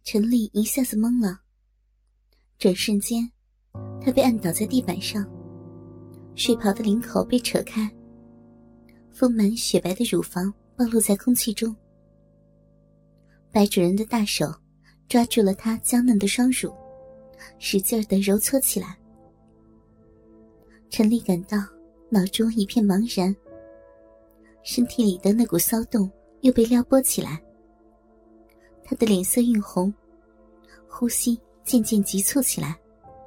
陈丽一下子懵了，转瞬间她被按倒在地板上，睡袍的领口被扯开，丰满雪白的乳房暴露在空气中。白主人的大手抓住了她娇嫩的双乳，使劲地揉搓起来。陈丽感到脑中一片茫然，身体里的那股骚动又被撩拨起来。她的脸色晕红，呼吸渐渐急促起来。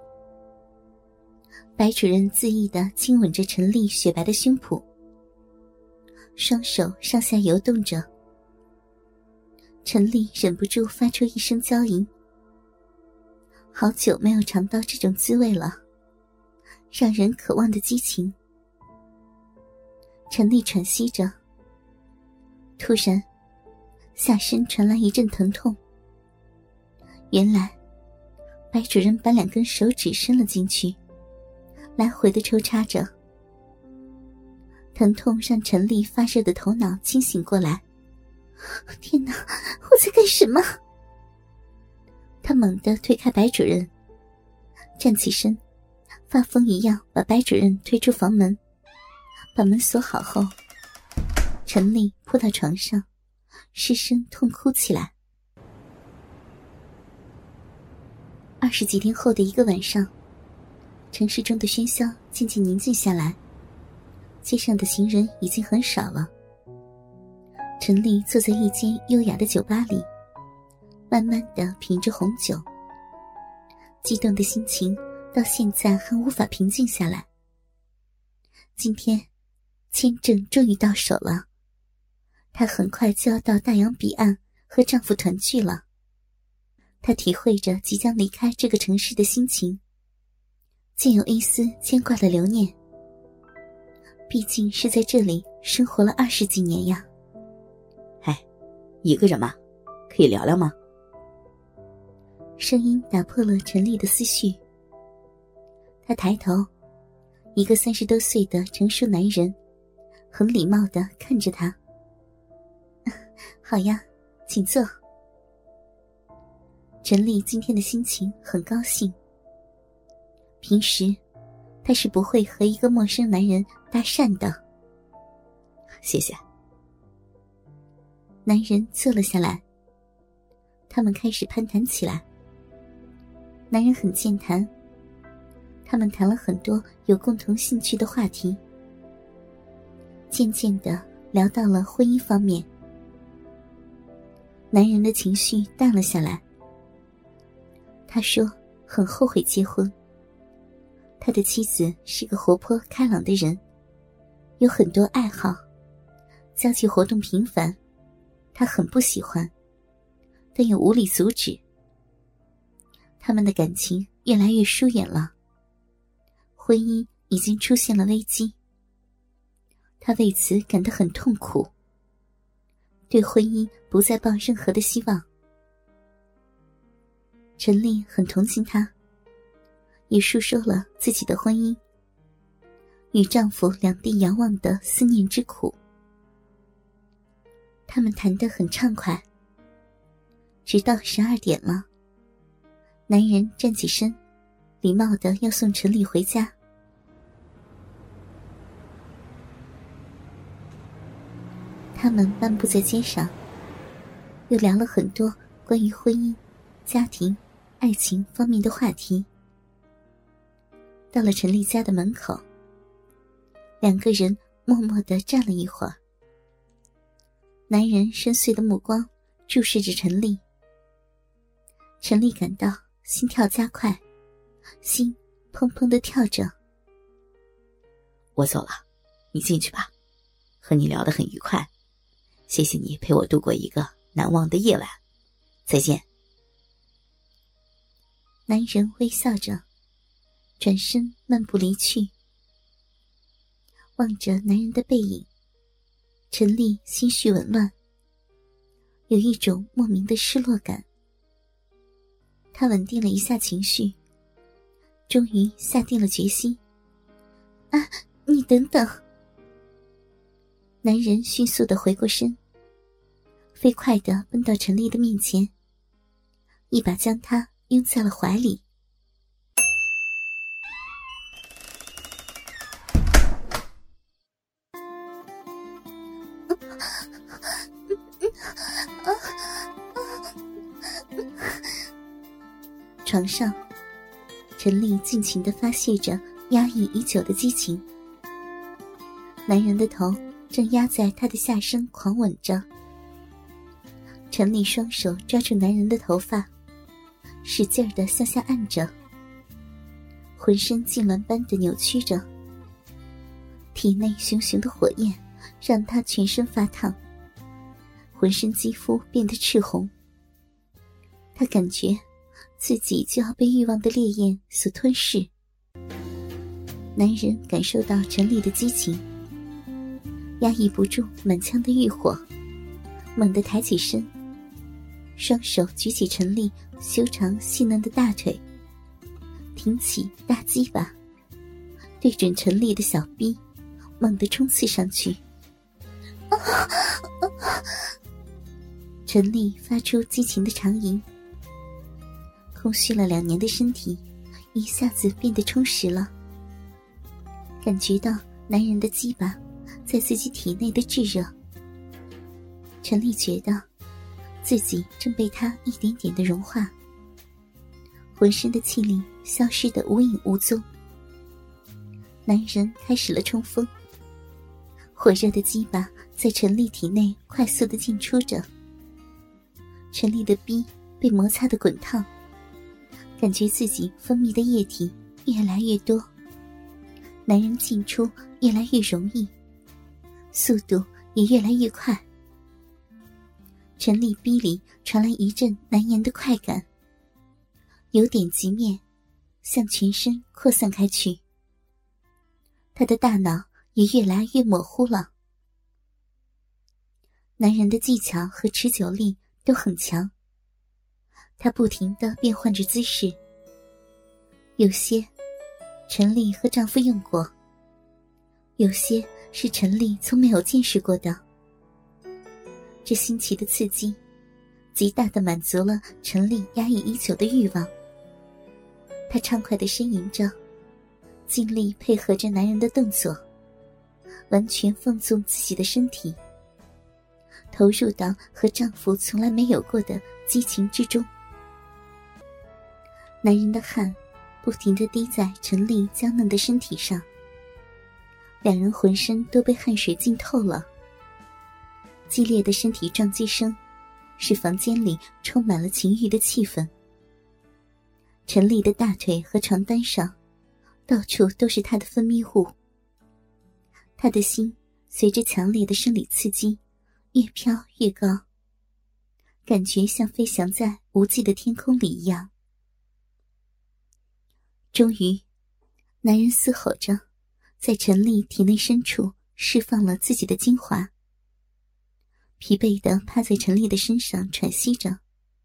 白主任恣意地亲吻着陈丽雪白的胸脯，双手上下游动着。陈丽忍不住发出一声娇吟，好久没有尝到这种滋味了，让人渴望的激情。陈丽喘息着，突然下身传来一阵疼痛。原来白主任把2根手指伸了进去，来回地抽插着。疼痛让陈丽发热的头脑清醒过来。天哪，我在干什么？她猛地推开白主任，站起身，发疯一样把白主任推出房门，把门锁好后，陈丽扑到床上，失声痛哭起来。20几天后的一个晚上，城市中的喧嚣渐渐宁静下来，街上的行人已经很少了。陈丽坐在一间优雅的酒吧里，慢慢地品着红酒，激动的心情到现在还无法平静下来。今天签证终于到手了，她很快就要到大洋彼岸和丈夫团聚了。她体会着即将离开这个城市的心情，竟有一丝牵挂的留念。毕竟是在这里生活了20几年呀。 一个人吗？可以聊聊吗？ 声音打破了陈丽的思绪。她抬头，一个30多岁的成熟男人很礼貌地看着她。好呀，请坐。陈丽今天的心情很高兴。平时她是不会和一个陌生男人搭讪的。 谢谢。 男人坐了下来，他们开始攀谈起来。男人很健谈，他们谈了很多有共同兴趣的话题，渐渐地聊到了婚姻方面。男人的情绪淡了下来，他说很后悔结婚。他的妻子是个活泼开朗的人，有很多爱好，交际活动频繁，他很不喜欢，但又无力阻止。他们的感情越来越疏远了，婚姻已经出现了危机。他为此感到很痛苦，对婚姻不再抱任何的希望。陈丽很同情他，也述说了自己的婚姻，与丈夫两地遥望的思念之苦。他们谈得很畅快，直到12点了，男人站起身，礼貌地要送陈丽回家。他们漫步在街上，又聊了很多关于婚姻、家庭、爱情方面的话题。到了陈丽家的门口，2个人默默地站了一会儿。男人深邃的目光注视着陈丽，陈丽感到心跳加快，心砰砰地跳着。 我走了，你进去吧，和你聊得很愉快，谢谢你陪我度过一个难忘的夜晚，再见。 男人微笑着，转身漫步离去。望着男人的背影，陈丽心绪紊乱，有一种莫名的失落感。她稳定了一下情绪，终于下定了决心。你等等。男人迅速地回过身，飞快地奔到陈丽的面前， 一把将他拥在了怀里。床上，陈丽尽情地发泄着压抑已久的激情。男人的头正压在她的下身狂吻着。陈丽双手抓住男人的头发，使劲地向下按着，浑身痉挛般的扭曲着，体内熊熊的火焰让她全身发烫，浑身肌肤变得赤红。她感觉自己就要被欲望的烈焰所吞噬。男人感受到陈丽的激情，压抑不住满腔的欲火，猛地抬起身，双手举起陈丽修长细嫩的大腿，挺起大鸡巴，对准陈丽的小臂猛地冲刺上去。陈丽发出激情的长吟，空虚了2年的身体一下子变得充实了，感觉到男人的鸡巴在自己体内的炙热。陈丽觉得自己正被他一点点的融化，浑身的气力消失得无影无踪。男人开始了冲锋，火热的鸡巴在陈丽体内快速地进出着。陈丽的逼被摩擦得滚烫，感觉自己分泌的液体越来越多，男人进出越来越容易，速度也越来越快。陈丽逼里传来一阵难言的快感，由点及面，向全身扩散开去。他的大脑也越来越模糊了。男人的技巧和持久力都很强，他不停地变换着姿势，有些陈丽和丈夫用过，有些是陈丽从没有见识过的。这新奇的刺激极大地满足了陈丽压抑已久的欲望。她畅快地呻吟着，尽力配合着男人的动作，完全放纵自己的身体，投入到和丈夫从来没有过的激情之中。男人的汗不停地滴在陈丽娇嫩的身体上，两人浑身都被汗水浸透了。激烈的身体撞击声使房间里充满了情欲的气氛。陈丽的大腿和床单上到处都是她的分泌物，她的心随着强烈的生理刺激越飘越高，感觉像飞翔在无际的天空里一样。终于，男人嘶吼着在陈丽体内深处释放了自己的精华，疲惫地趴在陈丽的身上喘息着。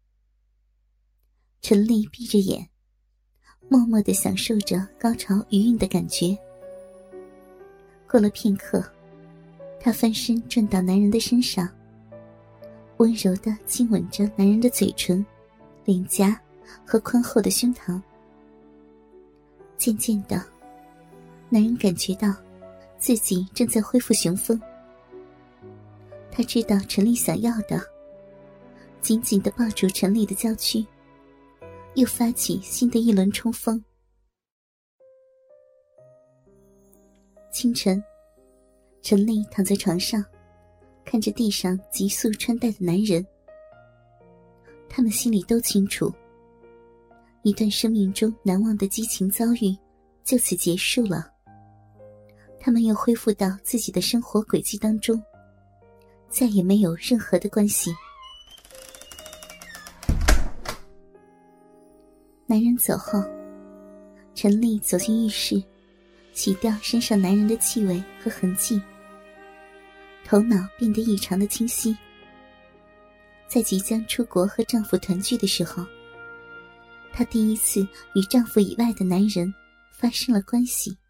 陈丽闭着眼，默默地享受着高潮余韵的感觉。过了片刻，她翻身转到男人的身上，温柔地亲吻着男人的嘴唇、脸颊和宽厚的胸膛。渐渐的，男人感觉到自己正在恢复雄风。他知道陈丽想要的，紧紧地抱住陈丽的娇躯，又发起新的一轮冲锋。清晨，陈丽躺在床上，看着地上急速穿戴的男人。他们心里都清楚，一段生命中难忘的激情遭遇就此结束了。他们又恢复到自己的生活轨迹当中，再也没有任何的关系。男人走后，陈丽走进浴室，洗掉身上男人的气味和痕迹，头脑变得异常的清晰。在即将出国和丈夫团聚的时候，她第一次与丈夫以外的男人发生了关系。